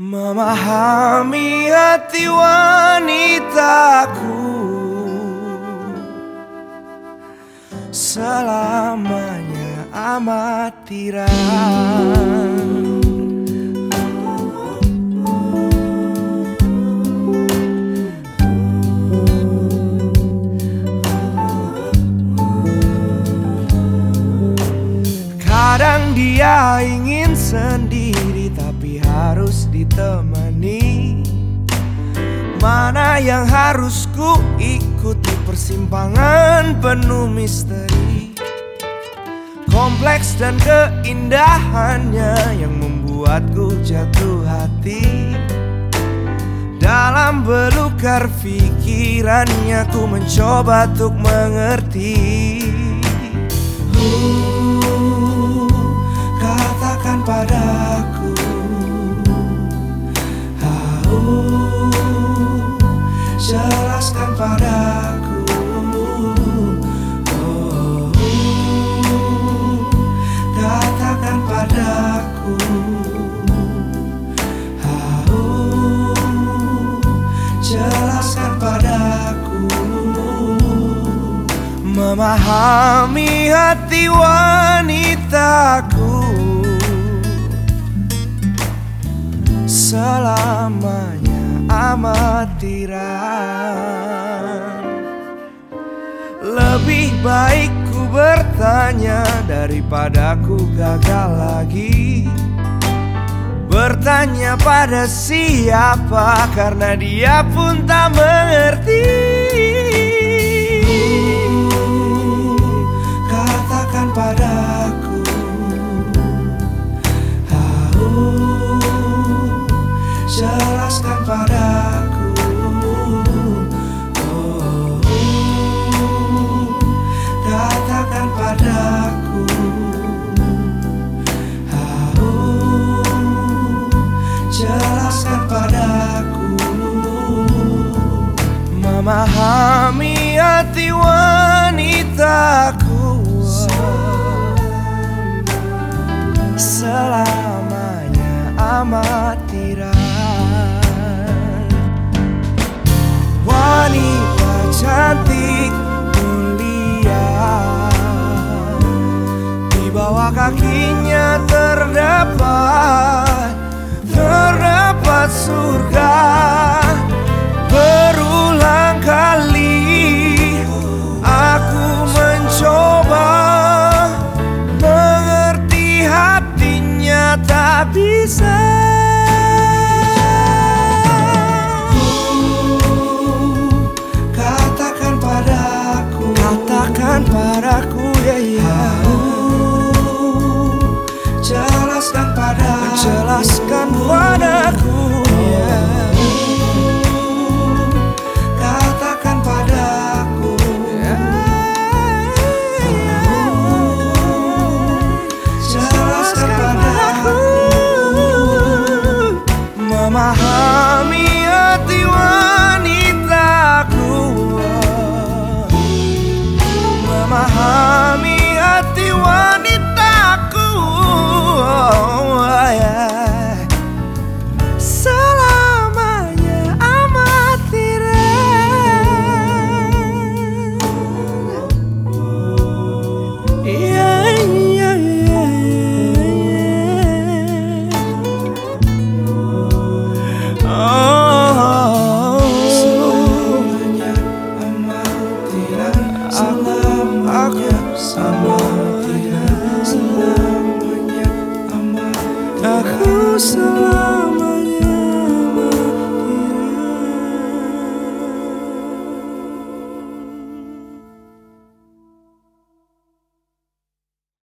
Memahami hati wanitaku selamanya amatiran. Kadang dia ingin sendiri tapi harus ditemani. Mana yang harus ku ikuti, persimpangan penuh misteri. Kompleks dan keindahannya yang membuatku jatuh hati. Dalam belukar pikirannya ku mencoba untuk mengerti. Katakan padaku, jelaskan padaku, katakan padaku, jelaskan padaku. Memahami hati wanitaku selamanya amatiran. Lebih baik ku bertanya daripada ku gagal lagi. Bertanya pada siapa, karena dia pun tak mengerti. Katakan padaku, jelaskan padaku, katakan padaku, jelaskan padaku. Memahami hati wanitaku selamanya amatiran. Wanita cantik mulia, di bawah kakinya terdapat surga. Berulang kali aku mencoba mengerti hatinya, tak bisa. Katakan padaku, ya ya. Jelaskan padaku, ya. Katakan padaku, ya. Jelaskan padaku. Memahami hati wanitaku, memahami hati wanitaku, selamanya amatiran. Selamanya amatiran, selamanya amatiran, selamanya amatiran. Aku selalu